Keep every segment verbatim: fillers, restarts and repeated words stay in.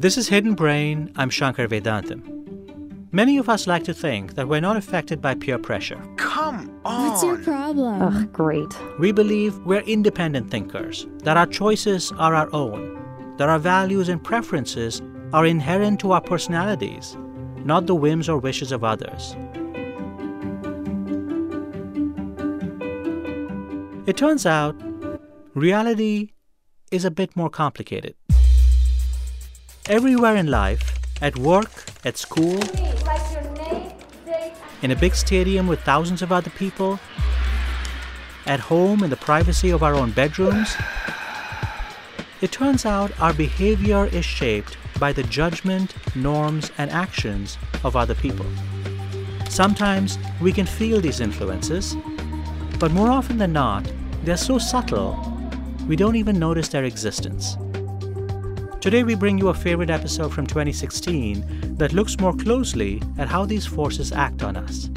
This is Hidden Brain. I'm Shankar Vedantam. Many of us like to think that we're not affected by peer pressure. Come on! What's your problem? Ugh, great. We believe we're independent thinkers, that our choices are our own, that our values and preferences are inherent to our personalities, not the whims or wishes of others. It turns out, reality is a bit more complicated. Everywhere in life, at work, at school, in a big stadium with thousands of other people, at home in the privacy of our own bedrooms, it turns out our behavior is shaped by the judgment, norms, and actions of other people. Sometimes we can feel these influences, but more often than not, they're so subtle, we don't even notice their existence. Today, we bring you a favorite episode from twenty sixteen that looks more closely at how these forces act on us.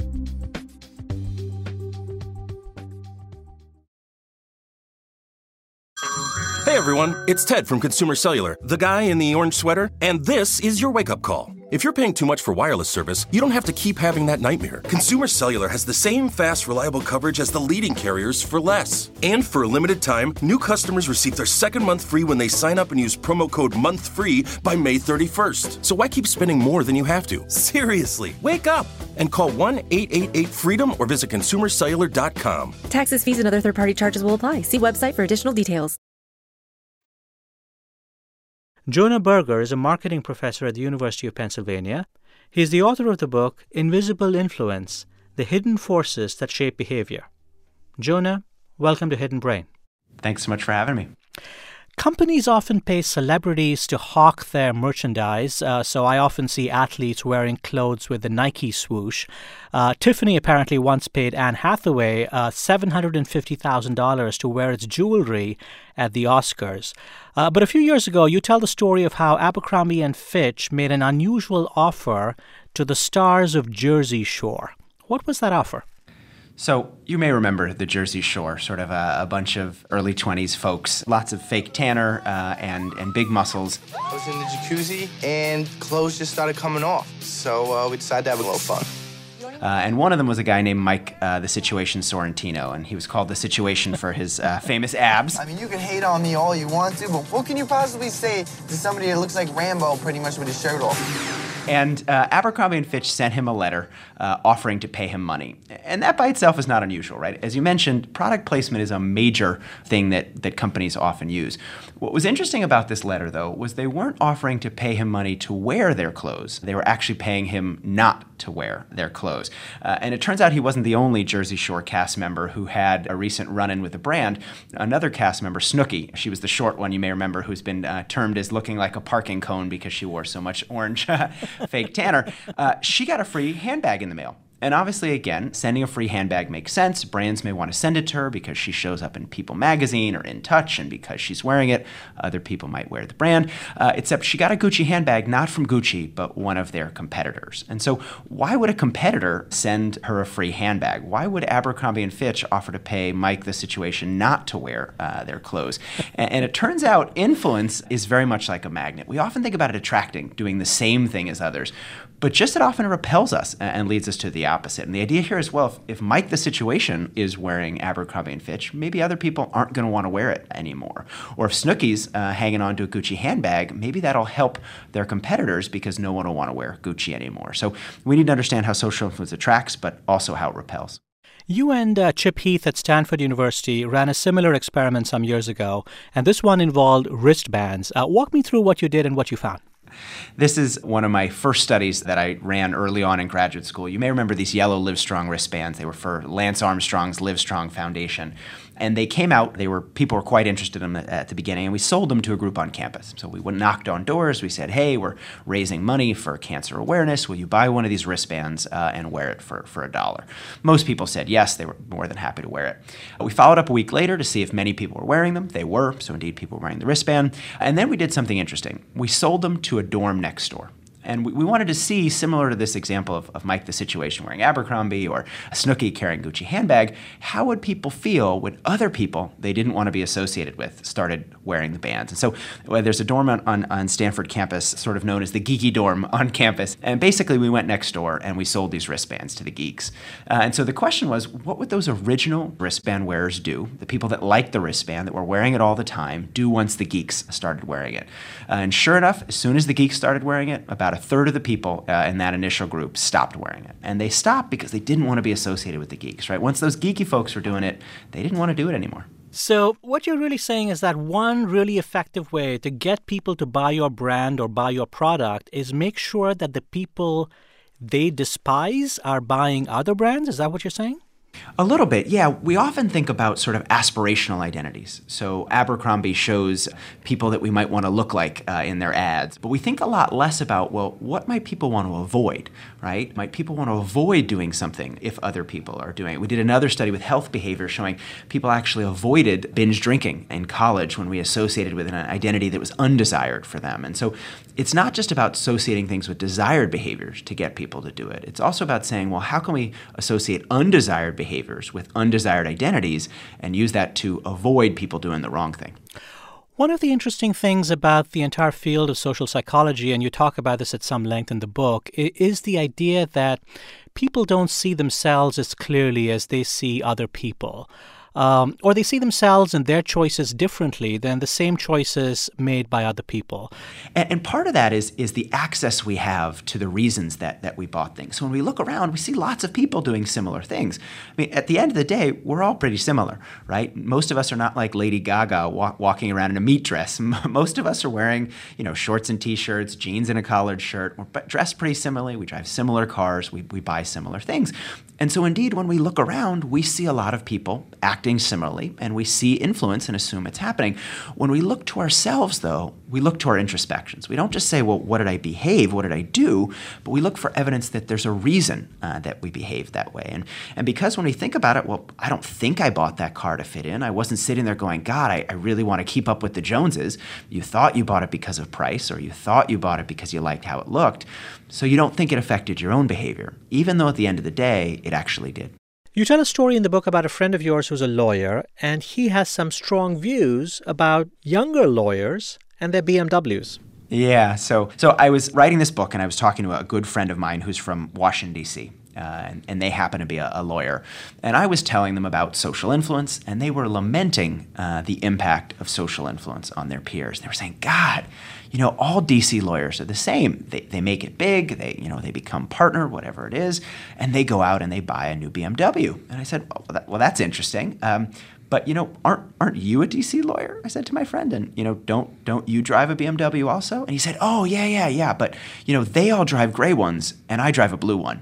Hey everyone, it's Ted from Consumer Cellular, the guy in the orange sweater, and this is your wake-up call. If you're paying too much for wireless service, you don't have to keep having that nightmare. Consumer Cellular has the same fast, reliable coverage as the leading carriers for less. And for a limited time, new customers receive their second month free when they sign up and use promo code MONTHFREE by May thirty-first. So why keep spending more than you have to? Seriously, wake up and call one eight eight eight FREEDOM or visit consumer cellular dot com. Taxes, fees, and other third-party charges will apply. See website for additional details. Jonah Berger is a marketing professor at the University of Pennsylvania. He's the author of the book Invisible Influence: The Hidden Forces That Shape Behavior. Jonah, welcome to Hidden Brain. Thanks so much for having me. Companies often pay celebrities to hawk their merchandise, uh, so I often see athletes wearing clothes with the Nike swoosh. Uh, Tiffany apparently once paid Anne Hathaway uh, seven hundred fifty thousand dollars to wear its jewelry at the Oscars. Uh, but a few years ago, you tell the story of how Abercrombie and Fitch made an unusual offer to the stars of Jersey Shore. What was that offer? So you may remember the Jersey Shore, sort of a, a bunch of early twenties folks, lots of fake tanner uh, and, and big muscles. I was in the jacuzzi and clothes just started coming off, so uh, we decided to have a little fun. Uh, and one of them was a guy named Mike uh, The Situation Sorrentino, and he was called The Situation for his uh, famous abs. I mean, you can hate on me all you want to, but what can you possibly say to somebody that looks like Rambo pretty much with his shirt off? And uh, Abercrombie and Fitch sent him a letter uh, offering to pay him money. And that by itself is not unusual, right? As you mentioned, product placement is a major thing that, that companies often use. What was interesting about this letter, though, was they weren't offering to pay him money to wear their clothes. They were actually paying him not to wear their clothes. Uh, and it turns out he wasn't the only Jersey Shore cast member who had a recent run-in with the brand. Another cast member, Snooki, she was the short one you may remember, who's been uh, termed as looking like a parking cone because she wore so much orange fake tanner. Uh, she got a free handbag in the mail. And obviously, again, sending a free handbag makes sense. Brands may want to send it to her because she shows up in People magazine or In Touch, and because she's wearing it, other people might wear the brand. Uh, except she got a Gucci handbag, not from Gucci, but one of their competitors. And so why would a competitor send her a free handbag? Why would Abercrombie and Fitch offer to pay Mike The Situation not to wear uh, their clothes? And, and it turns out influence is very much like a magnet. We often think about it attracting, doing the same thing as others, but just as often it repels us and leads us to the opposite. And the idea here is, well, if, if Mike The Situation is wearing Abercrombie and Fitch, maybe other people aren't going to want to wear it anymore. Or if Snooki's uh, hanging on to a Gucci handbag, maybe that'll help their competitors because no one will want to wear Gucci anymore. So we need to understand how social influence attracts, but also how it repels. You and uh, Chip Heath at Stanford University ran a similar experiment some years ago, and this one involved wristbands. Uh, walk me through what you did and what you found. This is one of my first studies that I ran early on in graduate school. You may remember these yellow Livestrong wristbands. They were for Lance Armstrong's Livestrong Foundation. And they came out, they were people were quite interested in them at the beginning, and we sold them to a group on campus. So we knocked on doors, we said, hey, we're raising money for cancer awareness. Will you buy one of these wristbands uh, and wear it for, for a dollar? Most people said yes, they were more than happy to wear it. We followed up a week later to see if many people were wearing them. They were, so indeed people were wearing the wristband. And then we did something interesting. We sold them to a dorm next door. And we, we wanted to see, similar to this example of, of Mike the Situation wearing Abercrombie or Snooki carrying Gucci handbag, how would people feel when other people they didn't want to be associated with started wearing the bands? And so well, there's a dorm on, on, on Stanford campus, sort of known as the geeky dorm on campus. And basically we went next door and we sold these wristbands to the geeks. Uh, and so the question was, what would those original wristband wearers do, the people that liked the wristband, that were wearing it all the time, do once the geeks started wearing it? Uh, and sure enough, as soon as the geeks started wearing it, about a third of the people uh, in that initial group stopped wearing it. And they stopped because they didn't want to be associated with the geeks, right? Once those geeky folks were doing it, they didn't want to do it anymore. So what you're really saying is that one really effective way to get people to buy your brand or buy your product is make sure that the people they despise are buying other brands? Is that what you're saying? A little bit, yeah. We often think about sort of aspirational identities. So Abercrombie shows people that we might want to look like uh, in their ads. But we think a lot less about, well, what might people want to avoid, right? Might people want to avoid doing something if other people are doing it? We did another study with health behavior showing people actually avoided binge drinking in college when we associated with an identity that was undesired for them. And so it's not just about associating things with desired behaviors to get people to do it. It's also about saying, well, how can we associate undesired behaviors with undesired identities and use that to avoid people doing the wrong thing? One of the interesting things about the entire field of social psychology, and you talk about this at some length in the book, is the idea that people don't see themselves as clearly as they see other people. Um, or they see themselves and their choices differently than the same choices made by other people. And, and part of that is is the access we have to the reasons that, that we bought things. So when we look around, we see lots of people doing similar things. I mean, at the end of the day, we're all pretty similar, right? Most of us are not like Lady Gaga wa- walking around in a meat dress. Most of us are wearing, you know, shorts and T-shirts, jeans and a collared shirt. We're dressed pretty similarly. We drive similar cars. We, we buy similar things. And so indeed, when we look around, we see a lot of people acting similarly, and we see influence and assume it's happening. When we look to ourselves, though, we look to our introspections. We don't just say, well, what did I behave? What did I do? But we look for evidence that there's a reason uh, that we behaved that way. And, and because when we think about it, well, I don't think I bought that car to fit in. I wasn't sitting there going, God, I, I really want to keep up with the Joneses. You thought you bought it because of price, or you thought you bought it because you liked how it looked. So you don't think it affected your own behavior, even though at the end of the day, it actually did. You tell a story in the book about a friend of yours who's a lawyer, and he has some strong views about younger lawyers and their B M Ws. Yeah, so so I was writing this book, and I was talking to a good friend of mine who's from Washington, D C, uh, and, and they happen to be a, a lawyer. And I was telling them about social influence, and they were lamenting uh, the impact of social influence on their peers. They were saying, God, you know, all D C lawyers are the same. They they make it big. They, you know, they become partner, whatever it is, and they go out and they buy a new B M W. And I said, oh, well, that, well that's interesting. Um, but you know, aren't aren't you a D C lawyer? I said to my friend, and you know, don't don't you drive a B M W also? And he said, oh yeah yeah yeah, but you know, they all drive gray ones, and I drive a blue one.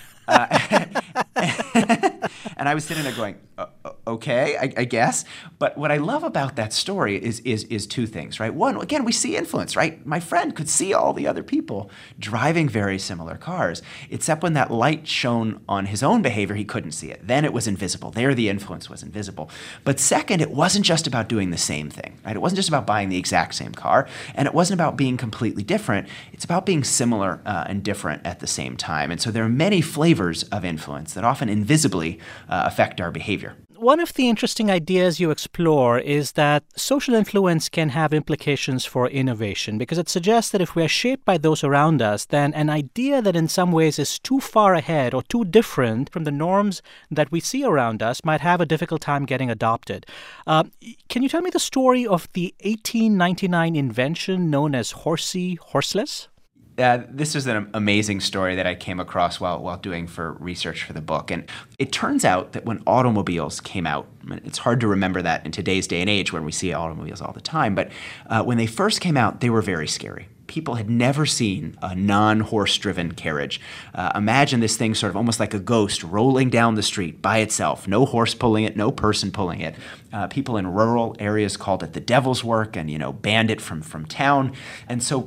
Uh, and I was sitting there going, uh, okay, I, I guess. But what I love about that story is, is is two things, right? One, again, we see influence, right? My friend could see all the other people driving very similar cars, except when that light shone on his own behavior, he couldn't see it. Then it was invisible. There, the influence was invisible. But second, it wasn't just about doing the same thing, right? It wasn't just about buying the exact same car, and it wasn't about being completely different. It's about being similar uh, and different at the same time. And so there are many flavors of influence that often invisibly uh, affect our behavior. One of the interesting ideas you explore is that social influence can have implications for innovation, because it suggests that if we are shaped by those around us, then an idea that in some ways is too far ahead or too different from the norms that we see around us might have a difficult time getting adopted. Uh, can you tell me the story of the eighteen ninety-nine invention known as horsey horseless? Uh, this was an amazing story that I came across while while doing for research for the book. And it turns out that when automobiles came out, it's hard to remember that in today's day and age when we see automobiles all the time, but uh, when they first came out, they were very scary. People had never seen a non-horse-driven carriage. Uh, imagine this thing sort of almost like a ghost rolling down the street by itself. No horse pulling it, no person pulling it. Uh, people in rural areas called it the devil's work and, you know, banned it from, from town. And so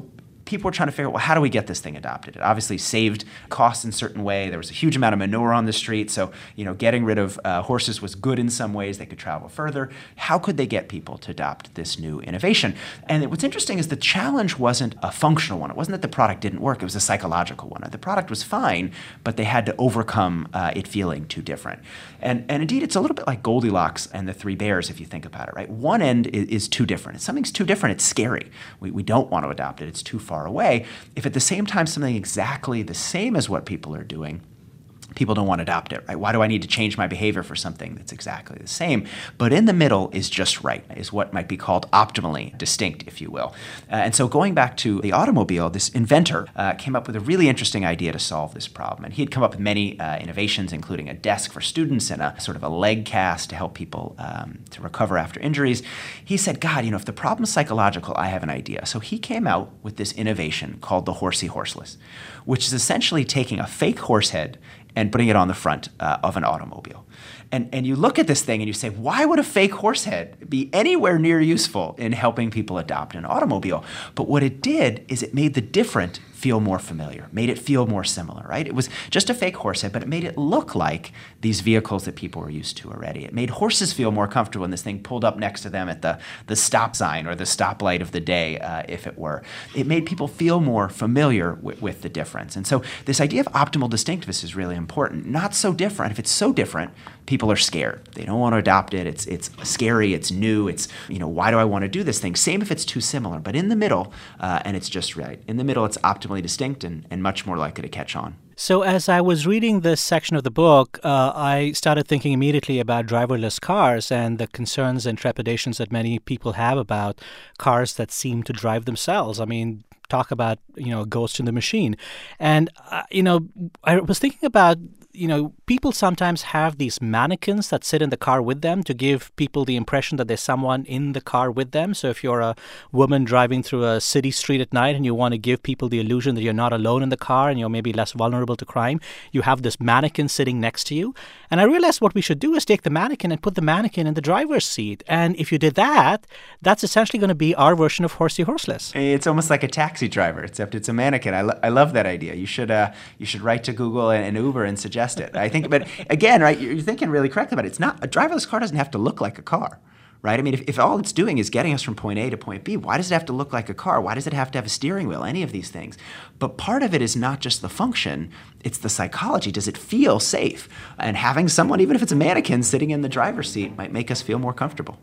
people were trying to figure out, well, how do we get this thing adopted? It obviously saved costs in a certain way. There was a huge amount of manure on the street. So, you know, getting rid of uh, horses was good in some ways. They could travel further. How could they get people to adopt this new innovation? And what's interesting is the challenge wasn't a functional one. It wasn't that the product didn't work. It was a psychological one. The product was fine, but they had to overcome uh, it feeling too different. And, and indeed, it's a little bit like Goldilocks and the Three Bears, if you think about it, right? One end is, is too different. If something's too different, it's scary. We, we don't want to adopt it. It's too far away. If at the same time something exactly the same as what people are doing, people don't want to adopt it, right? Why do I need to change my behavior for something that's exactly the same? But in the middle is just right, is what might be called optimally distinct, if you will. Uh, and so going back to the automobile, this inventor uh, came up with a really interesting idea to solve this problem. And he had come up with many uh, innovations, including a desk for students and a sort of a leg cast to help people um, to recover after injuries. He said, God, you know, if the problem's psychological, I have an idea. So he came out with this innovation called the Horsey Horseless, which is essentially taking a fake horse head and putting it on the front uh, of an automobile. And, and you look at this thing and you say, why would a fake horse head be anywhere near useful in helping people adopt an automobile? But what it did is it made the different feel more familiar, made it feel more similar, right? It was just a fake horse head, but it made it look like these vehicles that people were used to already. It made horses feel more comfortable when this thing pulled up next to them at the, the stop sign or the stoplight of the day, uh, if it were. It made people feel more familiar with, with the difference. And so this idea of optimal distinctiveness is really important. Not so different. If it's so different, people are scared. They don't want to adopt it. It's it's scary. It's new. It's, you know, why do I want to do this thing? Same if it's too similar. But in the middle, uh, and it's just right. In the middle, it's optimally distinct and, and much more likely to catch on. So as I was reading this section of the book, uh, I started thinking immediately about driverless cars and the concerns and trepidations that many people have about cars that seem to drive themselves. I mean, talk about, you know, a ghost in the machine. And, uh, you know, I was thinking about, you know, people sometimes have these mannequins that sit in the car with them to give people the impression that there's someone in the car with them. So if you're a woman driving through a city street at night and you want to give people the illusion that you're not alone in the car and you're maybe less vulnerable to crime, you have this mannequin sitting next to you. And I realized what we should do is take the mannequin and put the mannequin in the driver's seat. And if you did that, that's essentially going to be our version of Horsey Horseless. It's almost like a taxi driver, except it's a mannequin. I, lo- I love that idea. You should uh, you should write to Google and, and Uber and suggest it. I think, but again, right, you're thinking really correctly about it. It's not, a driverless car doesn't have to look like a car, right? I mean, if, if all it's doing is getting us from point A to point B, why does it have to look like a car? Why does it have to have a steering wheel? Any of these things. But part of it is not just the function, it's the psychology. Does it feel safe? And having someone, even if it's a mannequin, sitting in the driver's seat might make us feel more comfortable.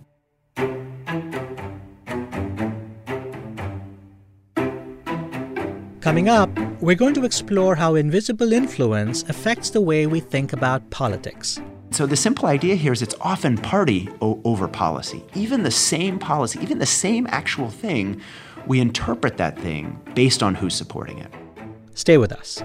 Coming up, we're going to explore how invisible influence affects the way we think about politics. So the simple idea here is it's often party o- over policy. Even the same policy, even the same actual thing, we interpret that thing based on who's supporting it. Stay with us.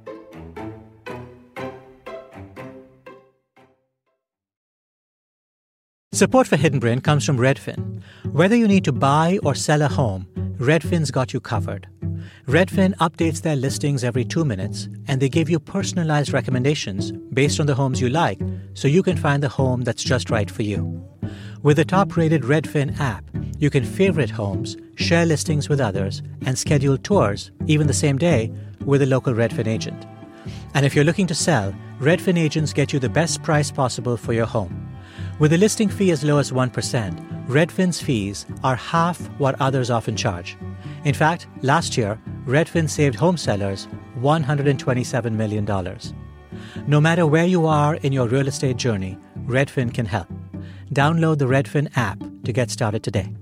Support for Hidden Brain comes from Redfin. Whether you need to buy or sell a home, Redfin's got you covered. Redfin updates their listings every two minutes, and they give you personalized recommendations based on the homes you like, so you can find the home that's just right for you. With the top-rated Redfin app, you can favorite homes, share listings with others, and schedule tours, even the same day, with a local Redfin agent. And if you're looking to sell, Redfin agents get you the best price possible for your home. With a listing fee as low as one percent, Redfin's fees are half what others often charge. In fact, last year, Redfin saved home sellers one hundred twenty-seven million dollars. No matter where you are in your real estate journey, Redfin can help. Download the Redfin app to get started today.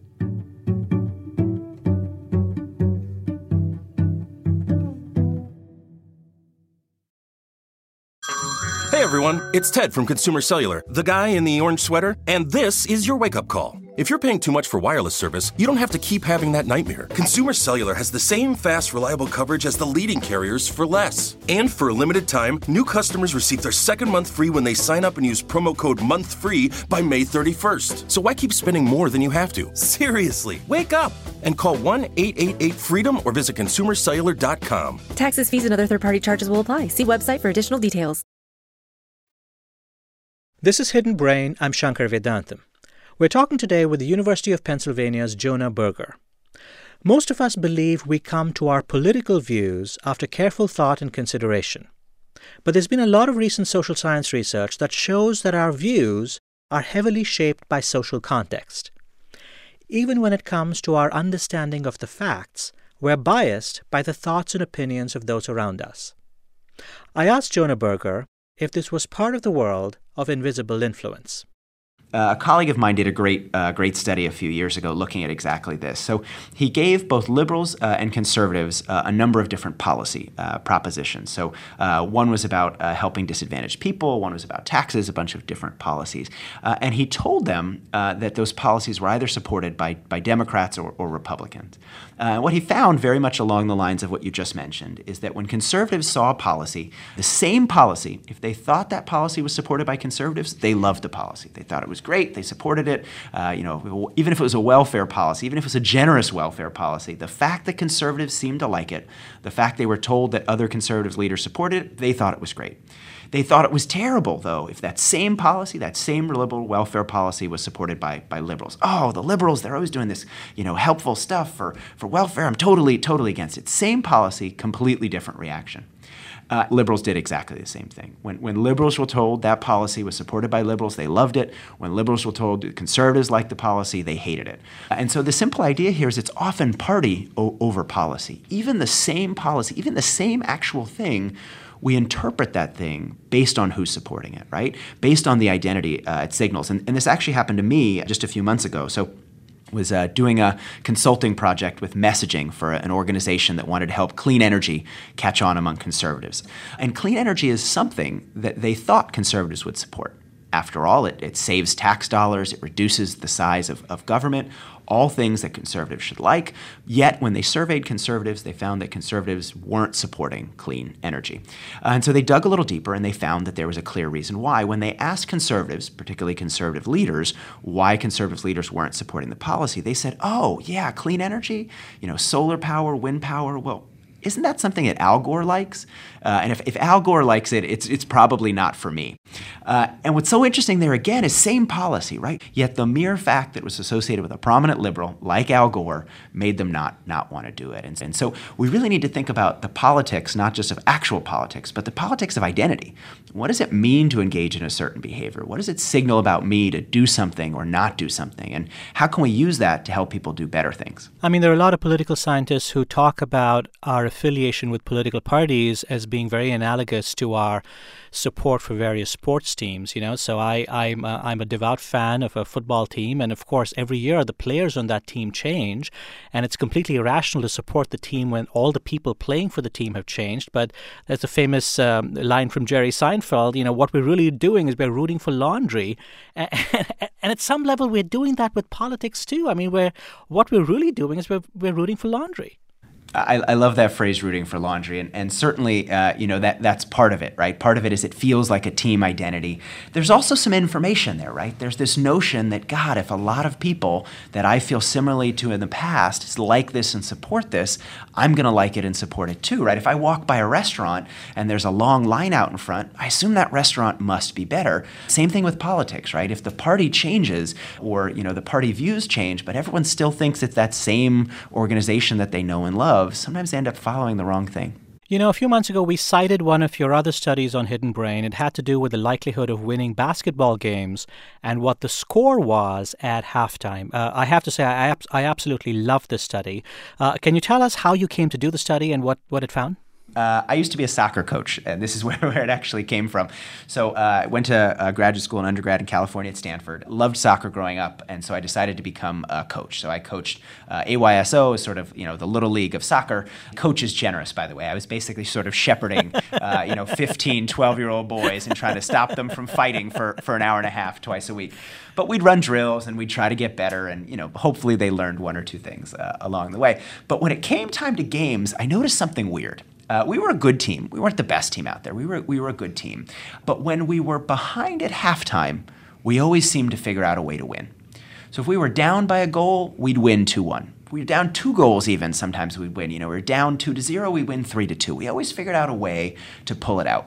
Hey everyone, it's Ted from Consumer Cellular, the guy in the orange sweater, and this is your wake-up call. If you're paying too much for wireless service, you don't have to keep having that nightmare. Consumer Cellular has the same fast, reliable coverage as the leading carriers for less. And for a limited time, new customers receive their second month free when they sign up and use promo code MONTHFREE by May thirty-first. So why keep spending more than you have to? Seriously, wake up and call one eight eight eight freedom or visit consumer cellular dot com. Taxes, fees, and other third-party charges will apply. See website for additional details. This is Hidden Brain. I'm Shankar Vedantam. We're talking today with the University of Pennsylvania's Jonah Berger. Most of us believe we come to our political views after careful thought and consideration. But there's been a lot of recent social science research that shows that our views are heavily shaped by social context. Even when it comes to our understanding of the facts, we're biased by the thoughts and opinions of those around us. I asked Jonah Berger if this was part of the world of invisible influence. Uh, a colleague of mine did a great uh, great study a few years ago looking at exactly this. So he gave both liberals uh, and conservatives uh, a number of different policy uh, propositions. So uh, one was about uh, helping disadvantaged people, one was about taxes, a bunch of different policies. Uh, and he told them uh, that those policies were either supported by, by Democrats or, or Republicans. Uh, what he found, very much along the lines of what you just mentioned, is that when conservatives saw a policy, the same policy, if they thought that policy was supported by conservatives, they loved the policy. They thought it was great. They supported it. Uh, you know, even if it was a welfare policy, even if it was a generous welfare policy, the fact that conservatives seemed to like it, the fact they were told that other conservative leaders supported it, they thought it was great. They thought it was terrible, though, if that same policy, that same liberal welfare policy was supported by, by liberals. Oh, the liberals, they're always doing this, you know, helpful stuff for, for welfare. I'm totally, totally against it. Same policy, completely different reaction. Uh, liberals did exactly the same thing. When, when liberals were told that policy was supported by liberals, they loved it. When liberals were told conservatives liked the policy, they hated it. And so the simple idea here is it's often party o- over policy. Even the same policy, even the same actual thing, we interpret that thing based on who's supporting it, right? Based on the identity uh, it signals. And, and this actually happened to me just a few months ago. So was uh, doing a consulting project with messaging for an organization that wanted to help clean energy catch on among conservatives. And clean energy is something that they thought conservatives would support. After all, it, it saves tax dollars, it reduces the size of, of government, all things that conservatives should like. Yet, when they surveyed conservatives, they found that conservatives weren't supporting clean energy. Uh, and so they dug a little deeper, and they found that there was a clear reason why. When they asked conservatives, particularly conservative leaders, why conservative leaders weren't supporting the policy, they said, oh, yeah, clean energy, you know, solar power, wind power, well, isn't that something that Al Gore likes? Uh, and if, if Al Gore likes it, it's it's probably not for me. Uh, and what's so interesting there again is same policy, right? Yet the mere fact that it was associated with a prominent liberal like Al Gore made them not not want to do it. And, and so we really need to think about the politics, not just of actual politics, but the politics of identity. What does it mean to engage in a certain behavior? What does it signal about me to do something or not do something? And how can we use that to help people do better things? I mean, there are a lot of political scientists who talk about our affiliation with political parties as being very analogous to our support for various sports teams, you know. So I, I'm, a, I'm a devout fan of a football team, and of course, every year the players on that team change, and it's completely irrational to support the team when all the people playing for the team have changed. But there's a famous um, line from Jerry Seinfeld, you know, what we're really doing is we're rooting for laundry. And, and at some level, we're doing that with politics, too. I mean, we're, what we're really doing is we're, we're rooting for laundry. I, I love that phrase, rooting for laundry, and, and certainly, uh, you know, that that's part of it, right? Part of it is it feels like a team identity. There's also some information there, right? There's this notion that, God, if a lot of people that I feel similarly to in the past like this and support this, I'm going to like it and support it too, right? If I walk by a restaurant and there's a long line out in front, I assume that restaurant must be better. Same thing with politics, right? If the party changes or, you know, the party views change, but everyone still thinks it's that same organization that they know and love, sometimes they end up following the wrong thing. You know, a few months ago, we cited one of your other studies on Hidden Brain. It had to do with the likelihood of winning basketball games and what the score was at halftime. Uh, I have to say, I, I absolutely love this study. Uh, can you tell us how you came to do the study and what, what it found? Uh, I used to be a soccer coach, and this is where, where it actually came from. So uh, I went to uh, graduate school and undergrad in California at Stanford. Loved soccer growing up, and so I decided to become a coach. So I coached uh, A Y S O, sort of, you know, the little league of soccer. Coach is generous, by the way. I was basically sort of shepherding, uh, you know, fifteen, twelve-year-old boys and trying to stop them from fighting for, for an hour and a half twice a week. But we'd run drills and we'd try to get better, and, you know, hopefully they learned one or two things uh, along the way. But when it came time to games, I noticed something weird. Uh, we were a good team. We weren't the best team out there. We were we were a good team. But when we were behind at halftime, we always seemed to figure out a way to win. So if we were down by a goal, we'd win two one. If we were down two goals even, sometimes we'd win. You know, we were down two to zero, we'd win three to two. We always figured out a way to pull it out.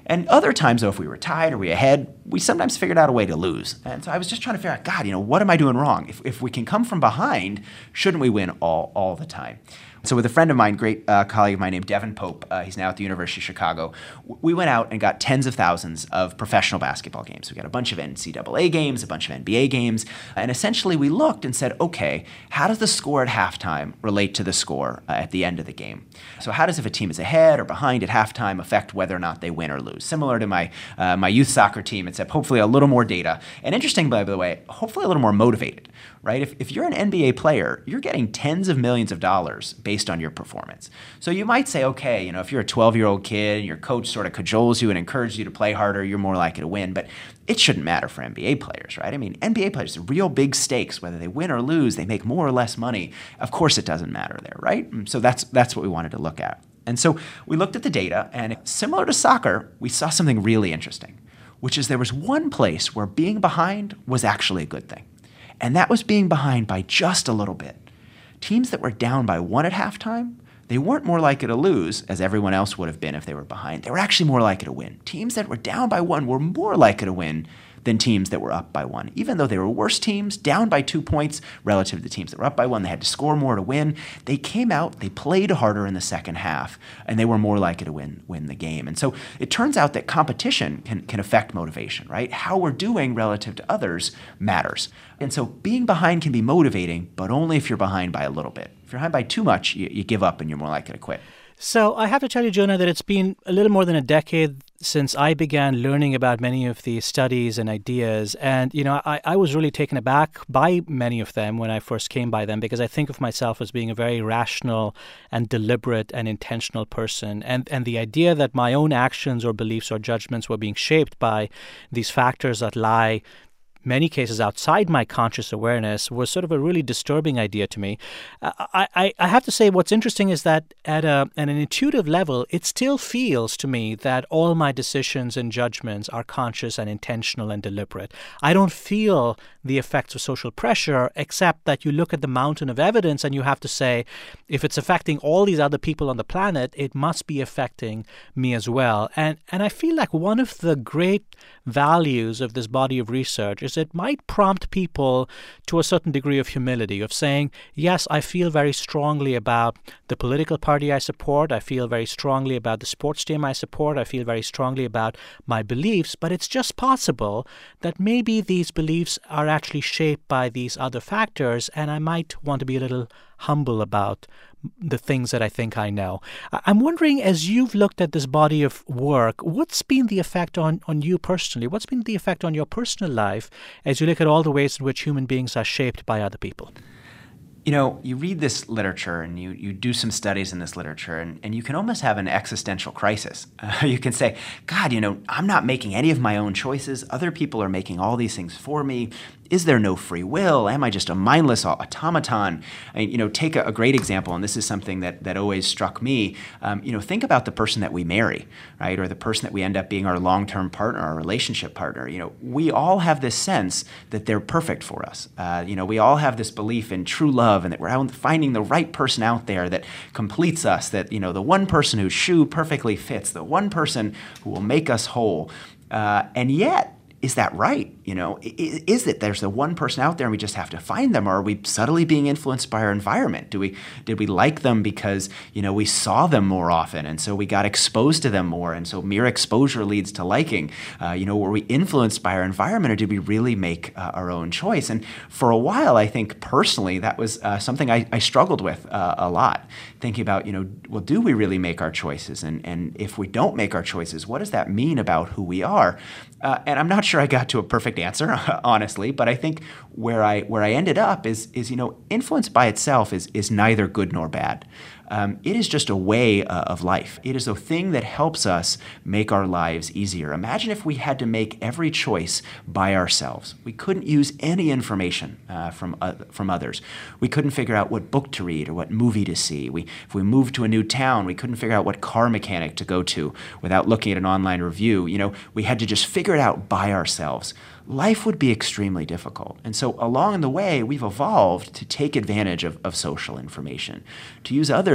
And other times, though, if we were tied or we were ahead, we sometimes figured out a way to lose. And so I was just trying to figure out, God, you know, what am I doing wrong? If, if we can come from behind, shouldn't we win all, all the time? So with a friend of mine, great uh, colleague of mine named Devin Pope, uh, he's now at the University of Chicago, w- we went out and got tens of thousands of professional basketball games. We got a bunch of N C double A games, a bunch of N B A games, and essentially we looked and said, okay, how does the score at halftime relate to the score uh, at the end of the game? So how does if a team is ahead or behind at halftime affect whether or not they win or lose? Similar to my uh, my youth soccer team, except hopefully a little more data. And interesting, by the way, hopefully a little more motivated, right? If, if you're an N B A player, you're getting tens of millions of dollars based on your performance. So you might say, okay, you know, if you're a twelve-year-old kid and your coach sort of cajoles you and encourages you to play harder, you're more likely to win. But it shouldn't matter for N B A players, right? I mean, N B A players, real big stakes, whether they win or lose, they make more or less money. Of course it doesn't matter there, right? So that's that's what we wanted to look at. And so we looked at the data, and similar to soccer, we saw something really interesting, which is there was one place where being behind was actually a good thing. And that was being behind by just a little bit. Teams that were down by one at halftime, they weren't more likely to lose, as everyone else would have been if they were behind. They were actually more likely to win. Teams that were down by one were more likely to win than teams that were up by one. Even though they were worse teams, down by two points relative to the teams that were up by one, they had to score more to win. They came out, they played harder in the second half, and they were more likely to win win the game. And so it turns out that competition can, can affect motivation, right? How we're doing relative to others matters. And so being behind can be motivating, but only if you're behind by a little bit. If you're behind by too much, you, you give up and you're more likely to quit. So I have to tell you, Jonah, that it's been a little more than a decade since I began learning about many of these studies and ideas. And, you know, I, I was really taken aback by many of them when I first came by them, because I think of myself as being a very rational and deliberate and intentional person. And, and the idea that my own actions or beliefs or judgments were being shaped by these factors that lie many cases outside my conscious awareness was sort of a really disturbing idea to me. Uh, I, I have to say what's interesting is that at, a, at an intuitive level, it still feels to me that all my decisions and judgments are conscious and intentional and deliberate. I don't feel the effects of social pressure, except that you look at the mountain of evidence and you have to say, if it's affecting all these other people on the planet, it must be affecting me as well. And, and I feel like one of the great values of this body of research is it might prompt people to a certain degree of humility, of saying, yes, I feel very strongly about the political party I support. I feel very strongly about the sports team I support. I feel very strongly about my beliefs. But it's just possible that maybe these beliefs are actually shaped by these other factors, and I might want to be a little humble about the things that I think I know. I'm wondering, as you've looked at this body of work, what's been the effect on, on you personally? What's been the effect on your personal life as you look at all the ways in which human beings are shaped by other people? You know, you read this literature and you, you do some studies in this literature, and, and you can almost have an existential crisis. Uh, you can say, God, you know, I'm not making any of my own choices. Other people are making all these things for me. Is there no free will? Am I just a mindless automaton? I mean, you know, take a, a great example, and this is something that, that always struck me. Um, you know, think about the person that we marry, right? Or the person that we end up being our long-term partner, our relationship partner. You know, we all have this sense that they're perfect for us. Uh, you know, we all have this belief in true love and that we're out finding the right person out there that completes us, that, you know, the one person whose shoe perfectly fits, the one person who will make us whole. Uh, and yet, is that right? You know, is it there's the one person out there and we just have to find them? Or are we subtly being influenced by our environment? Do we did we like them because, you know, we saw them more often and so we got exposed to them more, and so mere exposure leads to liking? Uh, you know, were we influenced by our environment, or did we really make uh, our own choice? And for a while, I think personally that was uh, something I, I struggled with uh, a lot, thinking about, you know, well, do we really make our choices? And and if we don't make our choices, what does that mean about who we are? Uh, and I'm not sure I got to a perfect answer, honestly, but I think where I where I ended up is is you know, influence by itself is is neither good nor bad. Um, it is just a way uh, of life. It is a thing that helps us make our lives easier. Imagine if we had to make every choice by ourselves. We couldn't use any information uh, from uh, from others. We couldn't figure out what book to read or what movie to see. We, if we moved to a new town, we couldn't figure out what car mechanic to go to without looking at an online review. You know, we had to just figure it out by ourselves. Life would be extremely difficult. And so along the way, we've evolved to take advantage of, of social information, to use others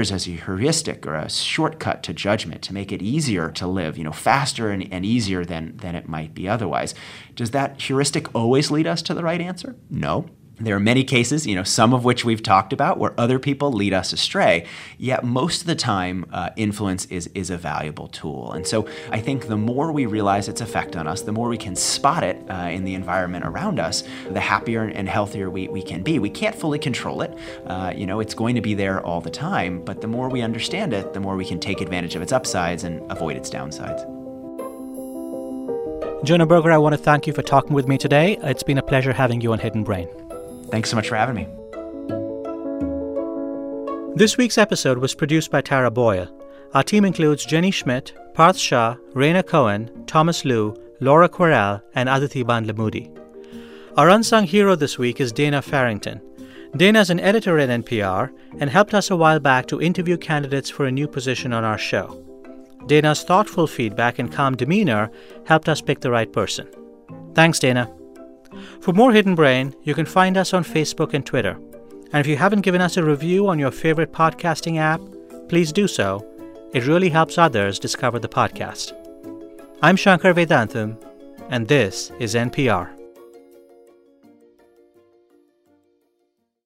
others as a heuristic or a shortcut to judgment to make it easier to live, you know, faster and, and easier than, than it might be otherwise. Does that heuristic always lead us to the right answer? No. There are many cases, you know, some of which we've talked about, where other people lead us astray. Yet most of the time, uh, influence is, is a valuable tool. And so I think the more we realize its effect on us, the more we can spot it uh, in the environment around us, the happier and healthier we, we can be. We can't fully control it. Uh, you know, it's going to be there all the time. But the more we understand it, the more we can take advantage of its upsides and avoid its downsides. Jonah Berger, I want to thank you for talking with me today. It's been a pleasure having you on Hidden Brain. Thanks so much for having me. This week's episode was produced by Tara Boyle. Our team includes Jenny Schmidt, Parth Shah, Raina Cohen, Thomas Liu, Laura Querelle, and Aditi Bandlamudi. Our unsung hero this week is Dana Farrington. Dana is an editor at N P R and helped us a while back to interview candidates for a new position on our show. Dana's thoughtful feedback and calm demeanor helped us pick the right person. Thanks, Dana. For more Hidden Brain, you can find us on Facebook and Twitter. And if you haven't given us a review on your favorite podcasting app, please do so. It really helps others discover the podcast. I'm Shankar Vedantam, and this is N P R.